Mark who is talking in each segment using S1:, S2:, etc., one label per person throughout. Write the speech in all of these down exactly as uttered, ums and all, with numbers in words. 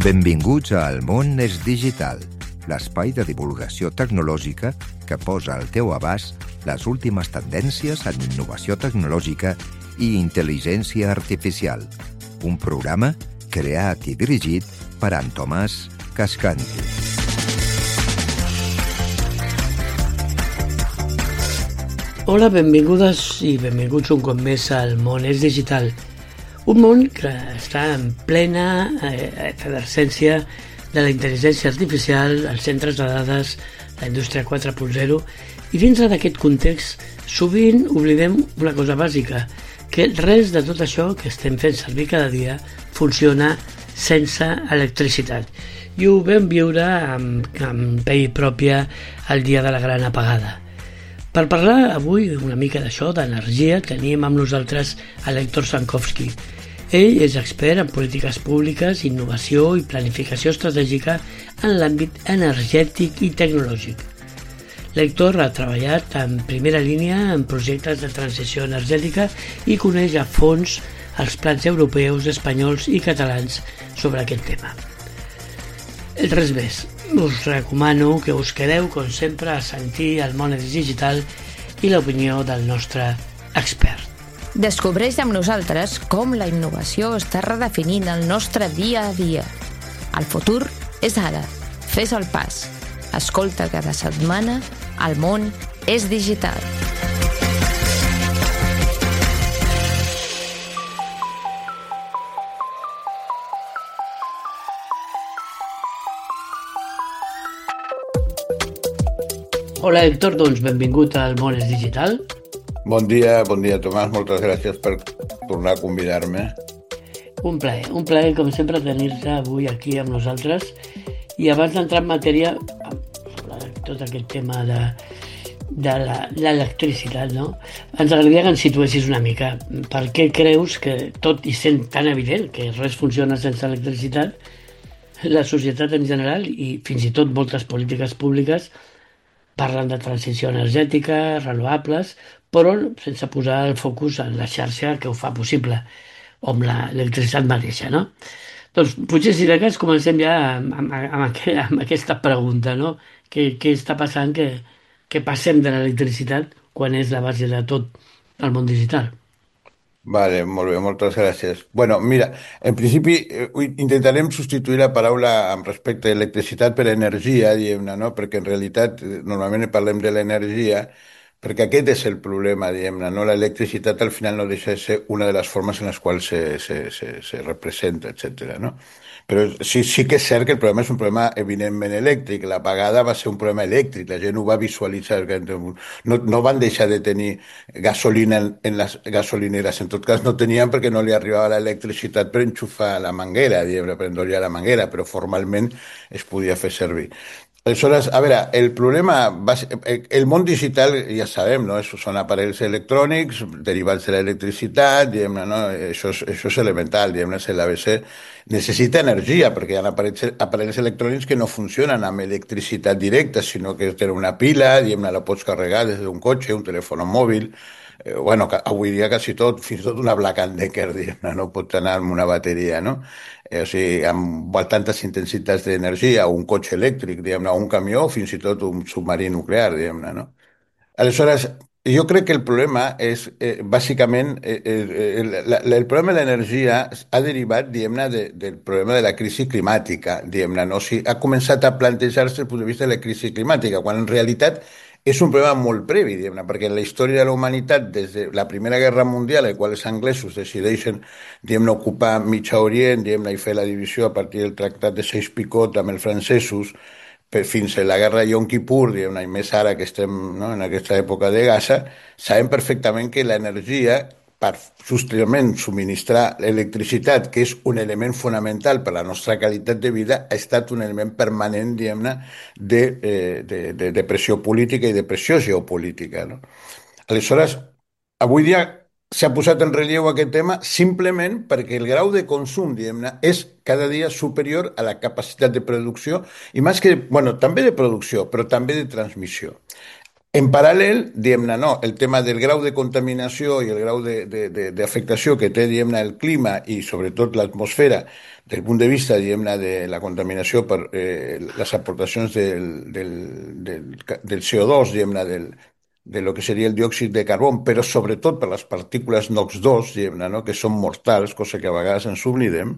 S1: Benvinguts a El món és digital, l'espai de divulgació tecnològica que posa al teu abast les últimes tendències en innovació tecnològica i intel·ligència artificial. Un programa creat i dirigit per en Tomàs Cascanti.
S2: Hola, benvingudes i benvinguts un cop més al món és digital. Un món que està en plena efervescència de la intel·ligència artificial, els centres de dades, la indústria quatre punt zero, i dins d'aquest context sovint oblidem una cosa bàsica, que res de tot això que estem fent servir cada dia funciona sense electricitat. I ho vam viure amb, amb pell pròpia el dia de la gran apagada. Per parlar avui una mica d'això, d'energia, tenim amb nosaltres a l'Héctor Sankovski. Ell és expert en polítiques públiques, innovació i planificació estratègica en l'àmbit energètic i tecnològic. L'Héctor ha treballat en primera línia en projectes de transició energètica i coneix a fons els plans europeus, espanyols i catalans sobre aquest tema. Res més, us recomano que us quedeu, com sempre, a sentir el món és digital i l'opinió del nostre expert.
S3: Descobreix amb nosaltres com la innovació està redefinint el nostre dia a dia. El futur és ara. Fes el pas. Escolta cada setmana El món és digital.
S2: Hola, Héctor, doncs benvingut al món és digital.
S4: Bon dia, bon dia, Tomàs. Moltes gràcies per tornar a convidar-me.
S2: Un plaer, un plaer, com sempre, tenir-te avui aquí amb nosaltres. I abans d'entrar en matèria, sobre tot aquest tema de, de l'electricitat, no? Ens agradaria que ens situessis una mica. Per què creus que, tot i sent tan evident que res funciona sense electricitat, la societat en general i fins i tot moltes polítiques públiques parlen de transició energètica, renovables, però sense posar el focus en la xarxa que ho fa possible, o amb l'electricitat mateixa, no? Doncs potser si de cas comencem ja amb, amb, amb, amb aquesta pregunta, no? Què, què està passant que, que passem de l'electricitat quan és la base de tot el món digital?
S4: Vale, molt bé, moltes gràcies. Bueno, mira, en principi eh, intentarem substituir la paraula amb respecte a electricitat per energia, diguem-ne, no? Perquè en realitat eh, normalment parlem de l'energia, perquè aquest és el problema, diguem-ne, no? L'electricitat al final no deixa de ser una de les formes en les quals se, se, se, se representa, etcètera, no? Però sí, sí que és cert que el problema és un problema evidentment elèctric. L'apagada va ser un problema elèctric, la gent ho va visualitzar. No, no van deixar de tenir gasolina en, en les gasolineres. En tot cas no tenien perquè no li arribava l'electricitat per enxufar la manguera, diguem, per endollar la manguera, però formalment es podia fer servir. Aleshores, a veure, el problema, va ser, el món digital, ja sabem, no? Són aparells electrònics derivats de l'electricitat, diguem-ne, no? Això és, això és elemental, diguem-ne, l'A B C necessita energia, perquè hi ha aparells, aparells electrònics que no funcionen amb electricitat directa, sinó que tenen una pila, diguem-ne, la pots carregar des d'un cotxe, un telèfon mòbil. Eh, bueno, avui dia quasi tot, fins i tot una Black and Decker, diguem-ne, no pot anar amb una bateria, no? Eh, o sigui, amb tantes intensitats d'energia, un cotxe elèctric, diguem-ne, un camió, fins i tot un submarí nuclear, diguem-ne, no? Aleshores, jo crec que el problema és, eh, bàsicament, eh, eh, la, la, el problema de l'energia ha derivat, diguem-ne, de, del problema de la crisi climàtica, diguem-ne, no? O sigui, ha començat a plantejar-se des del punt de vista de la crisi climàtica, quan en realitat és un problema molt previ, diguem-ne, perquè en la història de la humanitat, des de la Primera Guerra Mundial, en què els anglesos decideixen, diguem-ne, ocupar Mitjà Orient, diguem-ne, i fer la divisió a partir del Tractat de Sykes-Picot amb els francesos, per, fins a la guerra de Yom Kippur, diguem-ne, i més ara que estem, no, en aquesta època de Gaza, sabem perfectament que l'energia, per justament subministrar l'electricitat, que és un element fonamental per a la nostra qualitat de vida, ha estat un element permanent, diguem-ne, de, eh, de, de, de pressió política i de pressió geopolítica, no? Aleshores, avui dia s'ha posat en relleu aquest tema simplement perquè el grau de consum, diguem-ne, és cada dia superior a la capacitat de producció i més que, bueno, també de producció, però també de transmissió. En paral·lel, diguem-ne, no, el tema del grau de contaminació i el grau de, de, de, d'afectació que té, diguem-ne, el clima i sobretot l'atmosfera, del punt de vista, diguem-ne, de la contaminació per eh, les aportacions del, del, del, del C O dos, diguem-ne, del, de lo que seria el diòxid de carbó, però sobretot per les partícules NOx dos, diguem-ne, no, que són mortals, cosa que a vegades ens oblidem,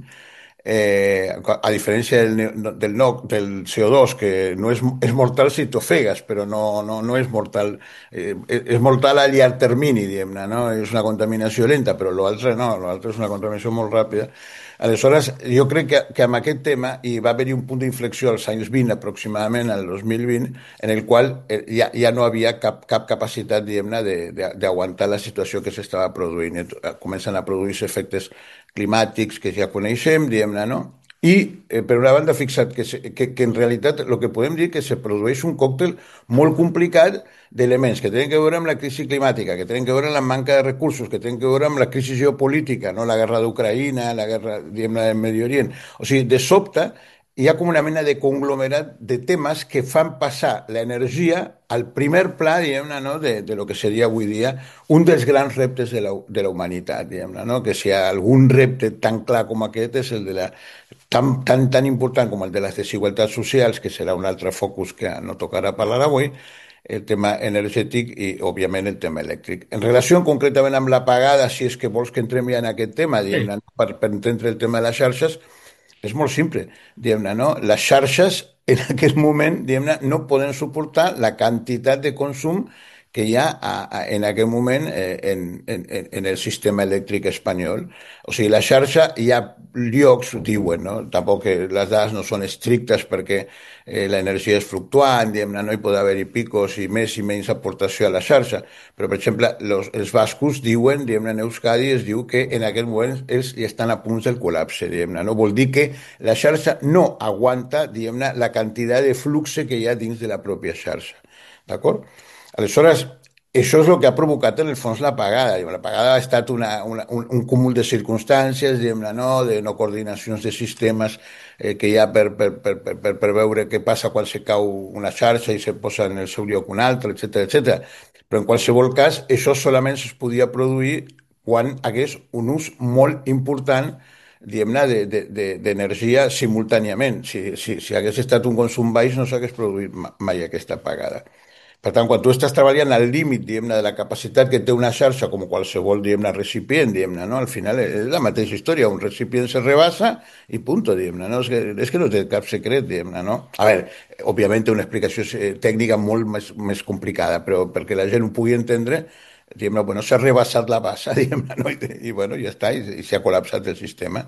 S4: eh, a diferència del, del, no, del C O dos, que no és, és mortal si t'ofegues, però no, no, no és mortal. Eh, és mortal a llarg termini, diguem-ne, no? És una contaminació lenta, però l'altre no, l'altre és una contaminació molt ràpida. Aleshores, jo crec que, que amb aquest tema hi va haver-hi un punt d'inflexió als anys vint, aproximadament al dos mil vint, en el qual eh, ja, ja no havia cap, cap capacitat, diguem-ne, d'aguantar la situació que s'estava produint. Comencen a produir-se efectes climàtics que ja coneixem, diguem-ne, no? I, eh, per una banda, fixa't que, se, que, que en realitat el que podem dir que se produeix un còctel molt complicat d'elements que tenen que veure amb la crisi climàtica, que tenen que veure amb la manca de recursos, que tenen que veure amb la crisi geopolítica, no? La guerra d'Ucraïna, la guerra, diguem-ne, del Medi Orient. O sigui, de sobte, hi ha com una mena de conglomerat de temes que fan passar l'energia al primer pla, diguem-ne, no? de, de lo que seria avui dia un dels grans reptes de la, de la humanitat, diguem-ne, no? Que si hi ha algun repte tan clar com aquest és el de la tan, tan, tan important com el de les desigualtats socials, que serà un altre focus que no tocarà parlar avui, el tema energètic i, òbviament, el tema elèctric. En relació concretament amb l'apagada, si és que vols que entrem ja en aquest tema, diguem-ne, per, per entendre el tema de les xarxes, és molt simple, diguem-ne, no? Les xarxes en aquest moment, diguem-ne, no poden suportar la quantitat de consum que hi ha a, a, en aquest moment eh, en, en, en el sistema elèctric espanyol. O sigui, la xarxa hi ha llocs, diuen, no? Tampoc que les dades no són estrictes perquè eh, l'energia és fluctuant, diguem-ne, no hi pot haver-hi picos i més i menys aportació a la xarxa. Però, per exemple, los, els bascos diuen, diguem-ne, en Euskadi es diu que en aquest moment ells estan a punts del col·lapse, diguem-ne, no? Vol dir que la xarxa no aguanta, diguem-ne, la quantitat de flux que hi ha dins de la pròpia xarxa. D'acord? Aleshores, això és el que ha provocat en el fons l'apagada. L'apagada ha estat una, una, un, un cúmul de circumstàncies, diguem-ne, no, de no coordinacions de sistemes eh, que hi ha per, per, per, per, per veure què passa quan se cau una xarxa i se posa en el seu lloc un altre, etcètera, etcètera. Però en qualsevol cas, això solament es podia produir quan hagués un ús molt important, diguem-ne, d'energia simultàniament. Si, si, si hagués estat un consum baix no s'hagués produït mai aquesta apagada. Per tant, quan tu estàs treballant al límit, diguem-ne, de la capacitat que té una xarxa, com qualsevol, diguem-ne, recipient, diguem-ne, no? Al final és la mateixa història, un recipient se rebassa i punto, diguem-ne, no? És que, és que no té cap secret, diguem-ne, no? A veure, òbviament té una explicació tècnica molt més, més complicada, però perquè la gent ho pugui entendre, diguem-ne, bueno, s'ha rebassat la bassa, diguem-ne, no? I, i bueno, ja està, i, i s'ha col·lapsat el sistema.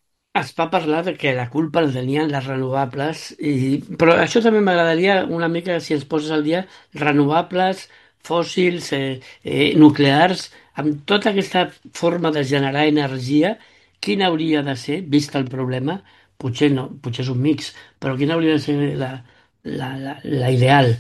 S2: Es va parlar de que la culpa la tenien les renovables, i... però això també m'agradaria una mica, si ens poses al dia, renovables, fòssils, eh, eh, nuclears, amb tota aquesta forma de generar energia, quina hauria de ser, vist el problema? Potser no, potser és un mix, però quina hauria de ser la, la, la, la ideal?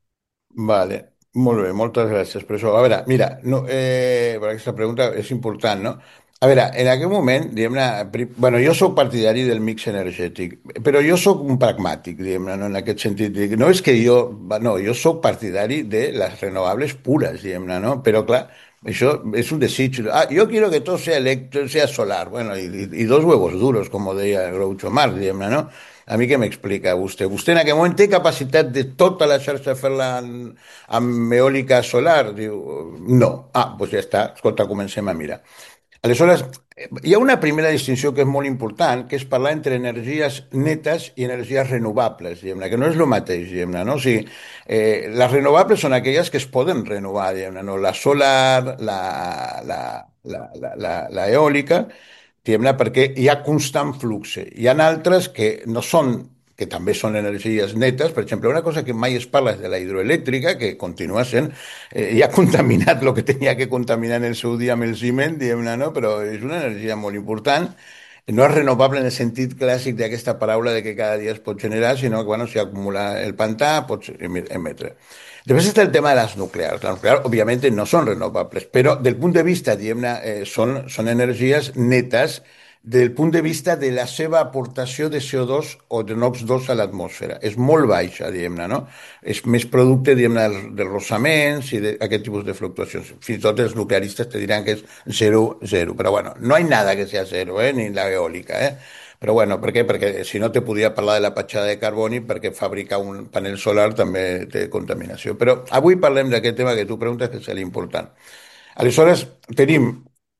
S4: Vale, molt bé, moltes gràcies per això. A veure, mira, no, eh, per aquesta pregunta és important, no? A veure, en aquest moment, diguem-ne, pri- bueno, jo sóc partidari del mix energètic, però jo sóc un pragmàtic, diguem-ne, no? En aquest sentit. Dic, no és que jo, no, jo sóc partidari de les renovables pures, diguem-ne, no? Però, clar, això és un desig. Ah, yo quiero que todo sea electro, sea solar. Bueno, y, y- y dos huevos duros, como deia Groucho Marx, diguem-ne, no? A mi què m'explica vostè? Vostè en aquest moment té capacitat de tota la xarxa fer-la amb, amb eòlica solar? Diu, no. Ah, doncs ja està. Escolta, comencem a mirar. Aleshores, eh, hi ha una primera distinció que és molt important, que és parlar entre energies netes i energies renovables, diguem-ne, que no és el mateix, diguem-ne, no? O sigui, eh, les renovables són aquelles que es poden renovar, diguem-ne, no? La solar, la, la, la, la, la, la eòlica, diguem-ne, perquè hi ha constant flux. Hi ha altres que no són, que també són energies netes. Per exemple, una cosa que mai es parla és de la hidroelèctrica, que continua sent, eh, ja ha contaminat el que tenia que contaminar en el seu dia amb el ciment, diguem-ne, no? Però és una energia molt important. No és renovable en el sentit clàssic d'aquesta paraula de que cada dia es pot generar, sinó que, bueno, si acumula el pantà, pots emetre. Després està el tema de les nuclears. Les nuclears, òbviament, no són renovables, però del punt de vista, diguem-ne, eh, són, són energies netes, del punt de vista de la seva aportació de C O dos o de NOx dos a l'atmosfera. És molt baixa, diguem-ne, no? És més producte, diguem-ne, dels rosaments i d'aquest tipus de fluctuacions. Fins i tot els nuclearistes te diran que és zero, zero. Però bueno, no hay nada que sea zero, eh? Ni la eòlica, eh? Però bueno, per què? Perquè si no te podria parlar de la petjada de carboni, perquè fabricar un panel solar també té contaminació. Però avui parlem d'aquest tema que tu preguntes, que és l'important. Aleshores, tenim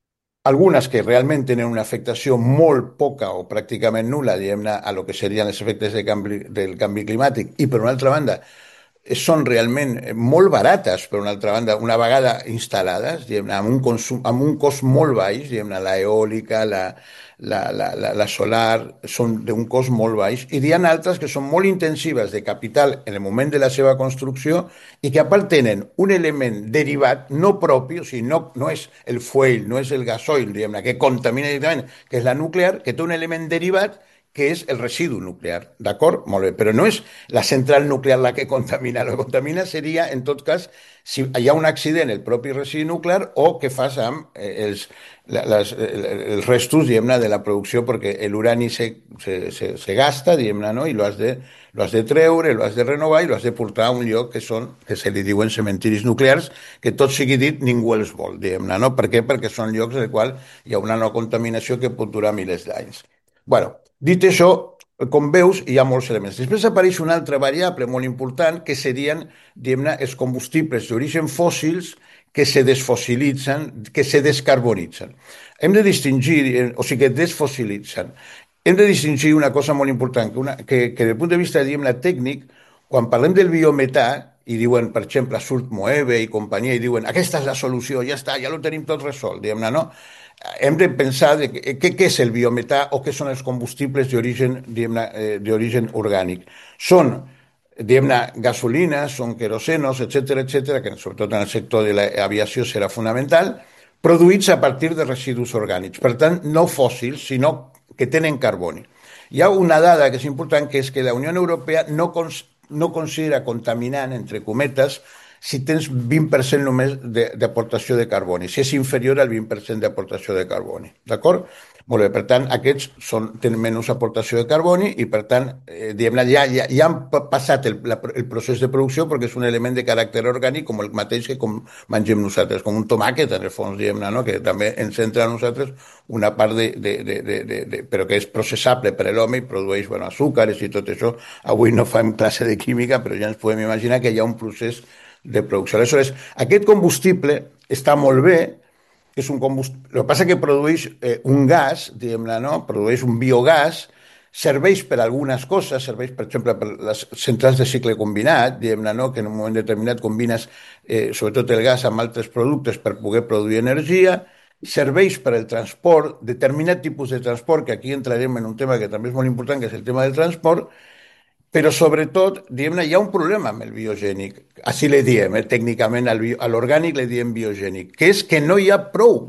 S4: algunes que realment tenen una afectació molt poca o pràcticament nul·la, diguem-ne, a lo que serien els efectes de canvi, del canvi climàtic, i per una altra banda, són realment molt barates, per una altra banda, una vegada instal·lades, diguem-ne, amb un consum, amb un cost molt baix, diguem-ne, la eòlica, la, la, la, la, la solar, són d'un cost molt baix, i hi ha altres que són molt intensives de capital en el moment de la seva construcció i que a part tenen un element derivat no propi, o sigui, no, no és el fuel, no és el gasoil, diguem-ne, que contamina directament, que és la nuclear, que té un element derivat que és el residu nuclear, d'acord? Molt bé, però no és la central nuclear la que contamina, la que contamina seria, en tot cas, si hi ha un accident, el propi residu nuclear, o què fas amb els, les, els restos, diguem-ne, de la producció, perquè l'urani se, se, se, se gasta, diguem-ne, no? I lo has, de, lo has de treure, lo has de renovar i lo has de portar a un lloc que són, que se li diuen cementiris nuclears, que tot sigui dit, ningú els vol, diguem-ne, no? Per què? Perquè són llocs en els quals hi ha una no contaminació que pot durar milers d'anys. Bueno, dit això, com veus, hi ha molts elements. Després apareix una altra variable molt important, que serien, diguem-ne, els combustibles d'origen fòssils que se desfossilitzen, que se descarbonitzen. Hem de distingir, o sigui, que desfossilitzen. Hem de distingir una cosa molt important, que, una, que, que des del punt de vista, diguem-ne, tècnic, quan parlem del biometà, i diuen, per exemple, surt Moeve i companyia, i diuen, aquesta és la solució, ja està, ja ho tenim tot resolt, diguem-ne, no? Hem de pensar de què, què és el biometà o què són els combustibles d'origen, diguem-ne, d'origen orgànic. Són, diguem-ne, gasolines, són querosenos, etcètera, etcètera, que sobretot en el sector de l'aviació serà fonamental, produïts a partir de residus orgànics. Per tant, no fòssils, sinó que tenen carboni. Hi ha una dada que és important, que és que la Unió Europea no, cons no considera contaminant, entre cometes, si tens vint per cent només d'aportació de, de carboni, si és inferior al vint per cent d'aportació de carboni, d'acord? Molt bé, per tant, aquests són, tenen menys aportació de carboni i, per tant, eh, diguem-ne, ja, ja, ja han passat el, la, el procés de producció perquè és un element de caràcter orgànic com el mateix que com mengem nosaltres, com un tomàquet, en el fons, diguem-ne, no? Que també ens entra a nosaltres una part de, de, de, de, de, de però que és processable per a l'home i produeix, bueno, azúcares i tot això. Avui no fem classe de química, però ja ens podem imaginar que hi ha un procés de producció. Aleshores, aquest combustible està molt bé, és un combustible, el que passa que produeix eh, un gas, diguem-ne, no? Produeix un biogàs, serveix per algunes coses, serveix, per exemple, per les centrals de cicle combinat, diguem-ne, no? Que en un moment determinat combines eh, sobretot el gas amb altres productes per poder produir energia, serveix per al transport, determinat tipus de transport, que aquí entrarem en un tema que també és molt important, que és el tema del transport, però sobretot, diguem-ne, hi ha un problema amb el biogènic. Així li diem, eh? Tècnicament a l'orgànic li diem biogènic, que és que no hi ha prou,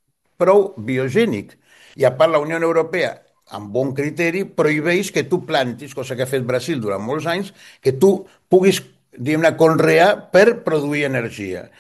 S4: prou biogènic. I a part la Unió Europea, amb bon criteri, prohibeix que tu plantis, cosa que ha fet Brasil durant molts anys, que tu puguis, diguem-ne, conrear per produir energia.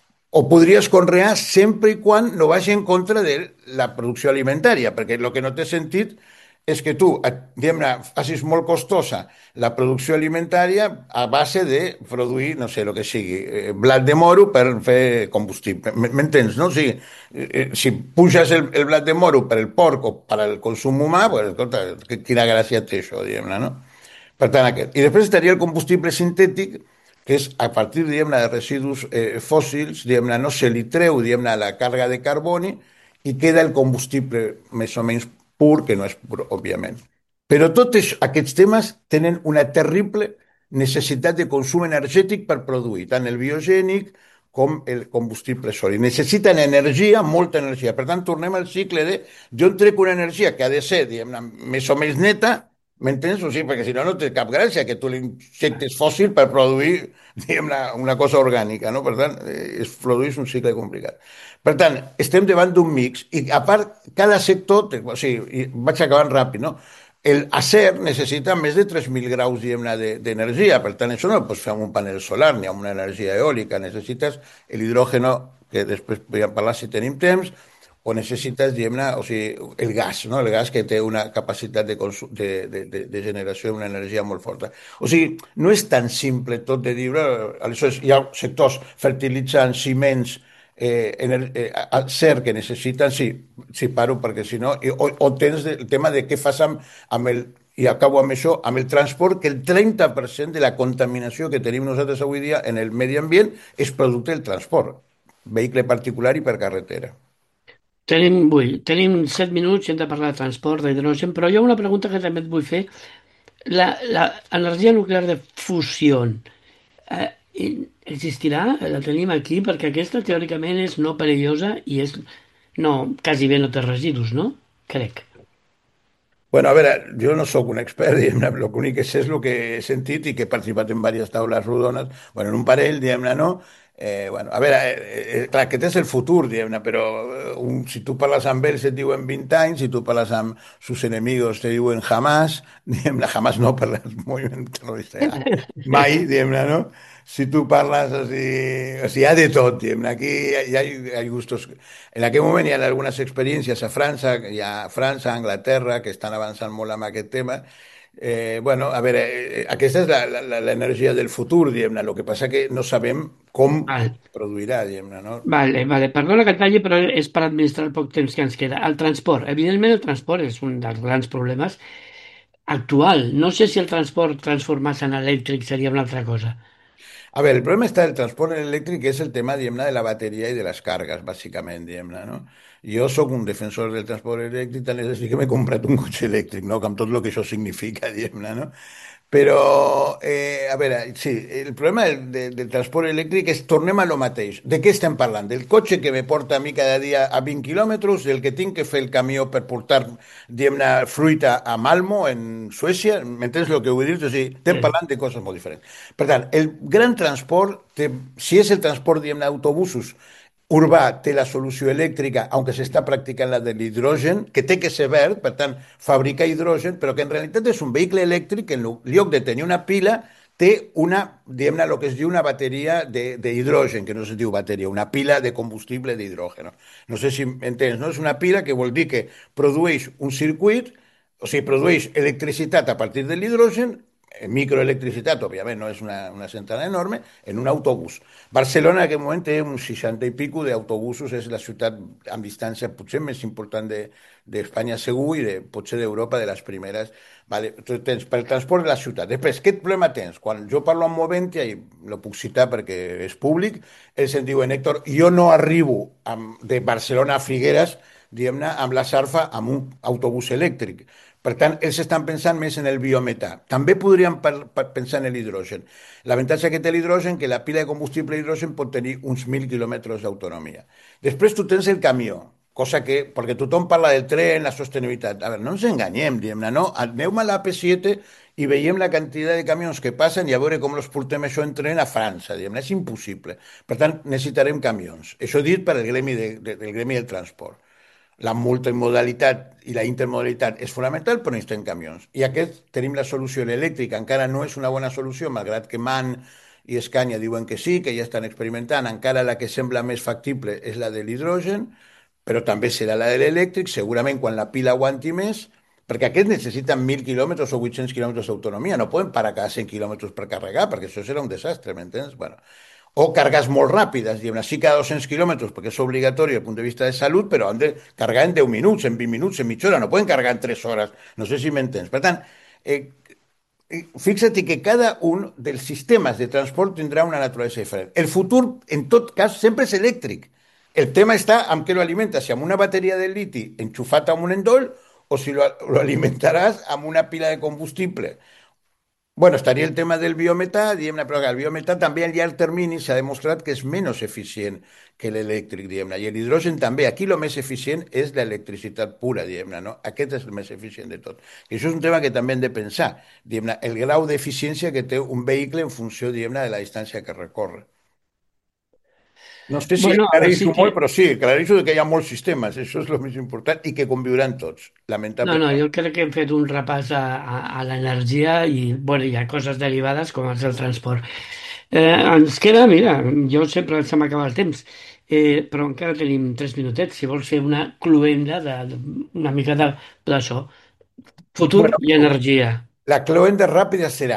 S4: O podries conrear sempre i quan no vagi en contra de la producció alimentària, perquè el que no té sentit és que tu, diguem-ne, facis molt costosa la producció alimentària a base de produir, no sé, el que sigui, blat de moro per fer combustible. M'entens, no? O sigui, si puges el, el blat de moro per el porc o per al consum humà, pues, escolta, quina gràcia té això, diguem-ne, no? Per tant, aquest. I després estaria el combustible sintètic, que és a partir, diguem-ne, de residus eh, fòssils, diguem-ne, no se li treu, diguem-ne, la càrrega de carboni i queda el combustible més o menys pur, que no és pur, òbviament. Però tots aquests temes tenen una terrible necessitat de consum energètic per produir, tant el biogènic com el combustible sòlid. Necessiten energia, molta energia. Per tant, tornem al cicle de jo en trec una energia que ha de ser, diguem-ne, més o menys neta, m'entens? O sigui, perquè si no, no té cap gràcia que tu l'injectes fòssil per produir, diguem-ne, una cosa orgànica, no? Per tant, es produeix un cicle complicat. Per tant, estem davant d'un mix i, a part, cada sector, o sigui, vaig acabant ràpid, no? El acer necessita més de tres mil graus, diguem-ne, d'energia. Per tant, això no el pots fer amb un panel solar ni amb una energia eòlica. Necessites l'hidrògeno, que després podríem parlar si tenim temps, o necessites, diguem-ne, o sigui, el gas, no? El gas que té una capacitat de, consum, de, de, de, de generació d'una energia molt forta. O sigui, no és tan simple tot de dir, eh, aleshores hi ha sectors fertilitzants, ciments, eh, ener, eh, acer que necessiten, sí, sí paro perquè si no, i- o, o tens el tema de què fas amb, amb el, i acabo amb això, amb el transport, que el trenta per cent de la contaminació que tenim nosaltres avui dia en el medi ambient és producte del transport, vehicle particular i per carretera.
S2: Tenim, vull, tenim set minuts i hem de parlar de transport, d'hidrogen, però hi ha una pregunta que també et vull fer. La, la energia nuclear de fusió eh, i- existirà? La tenim aquí perquè aquesta teòricament és no perillosa i és no, quasi bé no té residus, no? Crec.
S4: Bueno, a veure, jo no sóc un expert, diguem-ne, el únic que sé és el que he sentit i que he participat en diverses taules rodones, bueno, en un parell, diguem-ne, no? Eh, bueno, a veure, eh, eh, clar, aquest és el futur, diguem-ne, però eh, un, si tu parles amb ells et diuen vint anys, si tu parles amb sus enemigos te diuen jamás, diguem-ne, jamás no per el moviment terrorista, ja, mai, diguem-ne, no? Si tu parles, o sigui, o sigui, hi ha de tot, diguem-ne, aquí hi ha, hi ha, hi ha gustos. En aquell moment hi ha algunes experiències a França, hi ha França, Anglaterra, que estan avançant molt amb aquest tema. Eh, bueno, a veure, eh, aquesta és la- la- la- l'energia del futur, diguem-ne. El que passa que no sabem com
S2: Val,
S4: es produirà, diguem-ne, no?
S2: vale, vale. Perdona que et talli, però és per administrar el poc temps que ens queda. El transport. Evidentment, el transport és un dels grans problemes actual. No sé si el transport transformar-se en elèctric seria una altra cosa.
S4: A veure, el problema està del transport elèctric, que és el tema, diguem-ne, de la bateria i de les cargues, bàsicament, diguem-ne, no? Jo sóc un defensor del transport elèctric, tant és així que m'he comprat un cotxe elèctric, no? Amb tot el que això significa, diguem-ne, no? Però, eh, a veure, sí, el problema del, del, del transport elèctric és, tornem a lo mateix. De què estem parlant? Del cotxe que me porta a mi cada dia a vint quilòmetres, del que tinc que fer el camió per portar, diguem-ne, fruita a Malmo, en Suècia, m'entens el que vull dir? O sigui, estem
S2: Sí.
S4: parlant de coses molt diferents. Per tant, el gran transport, té, si és el transport, diguem-ne, d'autobusos, urbà té la solució elèctrica, aunque s'està practicant la de l'hidrogen, que té que ser verd, per tant, fabrica hidrogen, però que en realitat és un vehicle elèctric que en lloc de tenir una pila, té una, diguem-ne, el que es diu una bateria de- d'hidrogen, que no es diu bateria, una pila de combustible d'hidrogen. No sé si entens, no? És una pila que vol dir que produeix un circuit, o sigui, produeix electricitat a partir de l'hidrogen, eh, microelectricitat, òbviament, no és una, una centrala enorme, en un autobús. Barcelona en aquest moment té uns seixanta i pico d'autobusos, és la ciutat amb distància potser més important de- d'Espanya segur i de, potser d'Europa de les primeres. Vale, tu tens per transport de la ciutat. Després, què problema tens? Quan jo parlo amb Moventia, i lo puc citar perquè és públic, ells em diuen, Héctor, jo no arribo amb, de Barcelona a Figueres, diguem-ne, amb la Sarfa, amb un autobús elèctric. Per tant, ells estan pensant més en el biometà. També podrien per, per pensar en l'hidrogen. L'avantatge que té l'hidrogen que la pila de combustible d'hidrogen pot tenir uns mil quilòmetres d'autonomia. Després tu tens el camió, cosa que, perquè tothom parla del tren, la sostenibilitat. A veure, no ens enganyem, diguem-ne, no? Aneu a l'A P siete i veiem la quantitat de camions que passen i a veure com els portem això en tren a França, diguem-ne, és impossible. Per tant, necessitarem camions. Això dit per al gremi de, de, del gremi del transport. La multimodalitat i la intermodalitat és fonamental, però necessitem camions. I aquest tenim la solució elèctrica. Encara no és una bona solució, malgrat que MAN i Escanya diuen que sí, que ja estan experimentant. Encara la que sembla més factible és la de l'hidrogen, però també serà la de l'elèctric, segurament quan la pila aguanti més, perquè aquests necessiten mil quilòmetres o vuit-cents quilòmetres d'autonomia. No poden parar cada cent quilòmetres per carregar, perquè això serà un desastre, m'entens? Bueno, o cargas molt ràpides, diguem-ne, sí cada dos-cents quilòmetres, perquè és obligatori des del punt de vista de salut, però han de carregar en deu minuts, en vint minuts, en mitja hora, no poden carregar en tres hores, no sé si m'entens. Per tant, eh, eh, fixa't que cada un dels sistemes de transport tindrà una naturalesa diferent. El futur, en tot cas, sempre és elèctric. El tema està amb què lo alimentes, si amb una bateria de liti enxufat amb un endoll o si lo, lo alimentaràs amb una pila de combustible. Bueno, estaria el tema del biometà, diguem-ne, però el biometà també a llarg termini s'ha demostrat que és menys eficient que l'elèctric, diguem-ne, i l'hidrogen també. Aquí el més eficient és l'electricitat pura, diguem-ne, no? Aquest és el més eficient de tot. I això és un tema que també hem de pensar, diguem-ne, el grau d'eficiència que té un vehicle en funció, diguem-ne, de la distància que recorre. No sé si
S2: Bueno, sí
S4: aclareixo molt,
S2: que...
S4: però sí, aclareixo que hi ha molts sistemes, això és el més important, i que conviuran tots,
S2: No, no,
S4: lamentablement.
S2: jo crec que hem fet un repàs a, a, a l'energia i, bueno, hi ha coses derivades com és el transport. Eh, ens queda, mira, jo sempre se m'acaba el temps. eh, però encara tenim tres minutets. Si vols fer una cluenda de, de, una mica de- d'això. Futur
S4: Bueno,
S2: i energia.
S4: la cloenda ràpida serà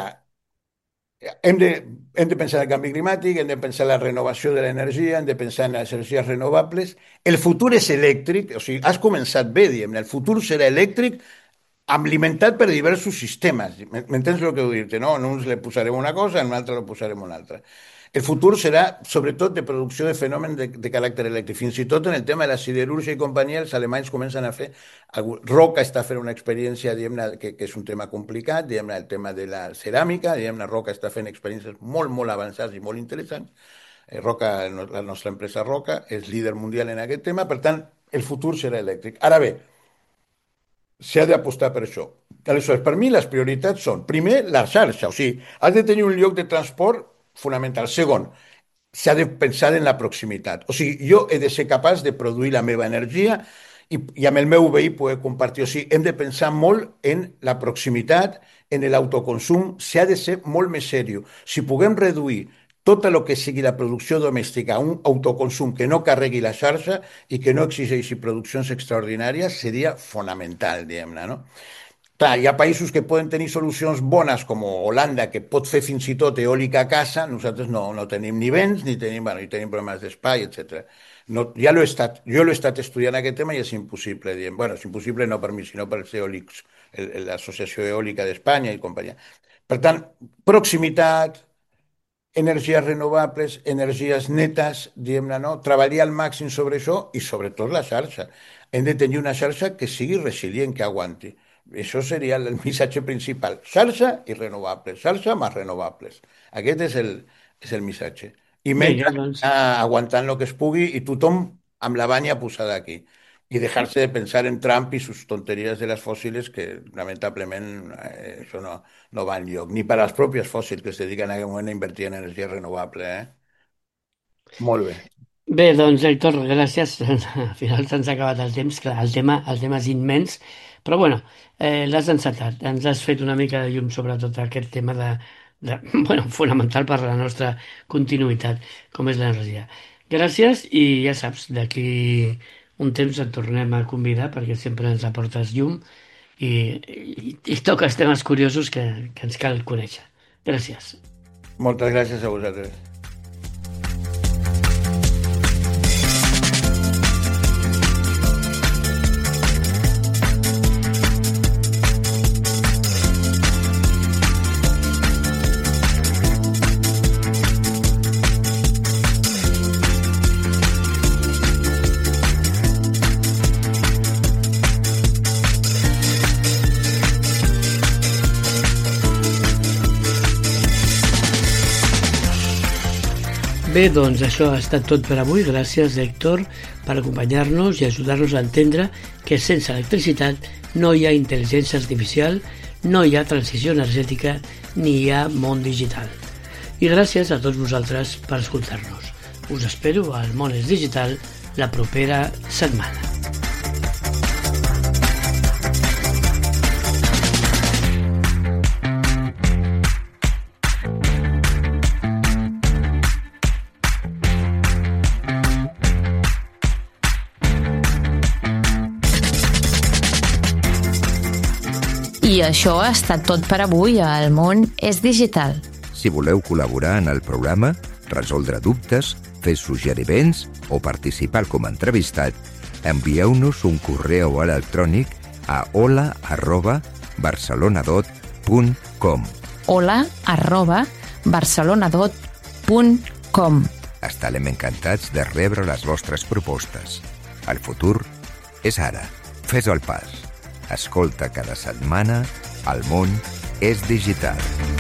S4: hem de, hem de pensar en el canvi climàtic, hem de pensar en la renovació de l'energia, hem de pensar en les energies renovables. El futur és elèctric, o sigui, has començat bé, diguem, el futur serà elèctric alimentat per diversos sistemes. M'entens el que vull dir-te? No? En uns li posarem una cosa, en un altre li posarem una altra. El futur serà, sobretot, de producció de fenòmens de, de caràcter elèctric. Fins i tot en el tema de la siderúrgia i companyia, els alemanys comencen a fer... Roca està fent una experiència, diguem-ne, que, que és un tema complicat, diguem-ne, el tema de la ceràmica, diguem-ne, Roca està fent experiències molt, molt avançades i molt interessants. Eh, Roca, la nostra empresa Roca, és líder mundial en aquest tema, per tant, el futur serà elèctric. Ara bé, s'ha d'apostar per això. Aleshores, per mi les prioritats són, primer, la xarxa, o sigui, has de tenir un lloc de transport fonamental. Segon, s'ha de pensar en la proximitat. O sigui, jo he de ser capaç de produir la meva energia i, i amb el meu veí poder compartir. O sigui, hem de pensar molt en la proximitat, en l'autoconsum, s'ha de ser molt més seriós. Si puguem reduir tot el que sigui la producció domèstica a un autoconsum que no carregui la xarxa i que no exigeixi produccions extraordinàries, seria fonamental, diguem-ne, no? Clar, hi ha països que poden tenir solucions bones, com Holanda, que pot fer fins i tot eòlica a casa. Nosaltres no, no tenim ni vents, ni tenim, bueno, ni tenim problemes d'espai, etcètera. No, ja l'he estat, jo l'he estat estudiant aquest tema i és impossible. Diem. Bueno, és impossible no per mi, sinó per els eòlics, l'Associació Eòlica d'Espanya i companyia. Per tant, proximitat, energies renovables, energies netes, diguem-ne, no? Treballar al màxim sobre això i sobretot la xarxa. Hem de tenir una xarxa que sigui resilient, que aguanti. Això seria el missatge principal. Xarxa i renovables. Xarxa més renovables. Aquest és el, és el missatge. I mentre
S2: doncs...
S4: aguantant el que es pugui i tothom amb la banya posada aquí. I dejar-se de pensar en Trump i sus tonteries de les fòssils que, lamentablement, eh, això no, no va enlloc. Ni per als propis fòssils que es dediquen a, a invertir en energia renovable. Eh? Molt bé.
S2: Bé, doncs, Héctor, gràcies. Al final se'ns ha acabat el temps. Clar, el tema, el tema és immens, però bueno, eh, l'has encetat. Ens has fet una mica de llum sobre tot aquest tema de, de, bueno, fonamental per a la nostra continuïtat, com és l'energia. Gràcies i ja saps, d'aquí un temps et tornem a convidar perquè sempre ens aportes llum i, i, i toques temes curiosos que, que ens cal conèixer. Gràcies.
S4: Moltes gràcies a vosaltres.
S2: Bé, doncs això ha estat tot per avui. Gràcies, Héctor, per acompanyar-nos i ajudar-nos a entendre que sense electricitat no hi ha intel·ligència artificial, no hi ha transició energètica ni hi ha món digital. I gràcies a tots vosaltres per escoltar-nos. Us espero al Món és Digital la propera setmana.
S3: I això ha estat tot per avui a El Món és Digital.
S1: Si voleu col·laborar en el programa, resoldre dubtes, fer suggeriments o participar com a entrevistat, envieu-nos un correu electrònic a hola arroba barcelonadot punt com.
S3: hola arroba barcelonadot punt com.
S1: Estarem encantats de rebre les vostres propostes. El futur és ara. Fes el pas. Escolta cada setmana El Món és Digital.